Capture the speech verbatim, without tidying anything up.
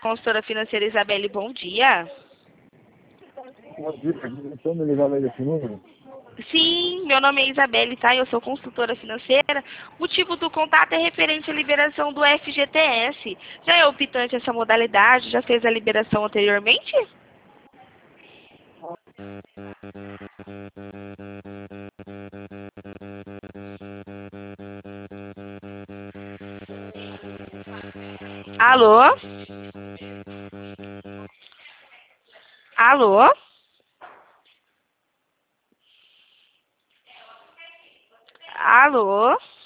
Consultora financeira Isabelle, bom dia. Bom dia, você me ligava aí desse número? Sim, meu nome é Isabelle, tá? Eu sou consultora financeira. O motivo do contato é referente à liberação do F G T S. Já é optante essa modalidade? Já fez a liberação anteriormente? Alô? Alô? Alô?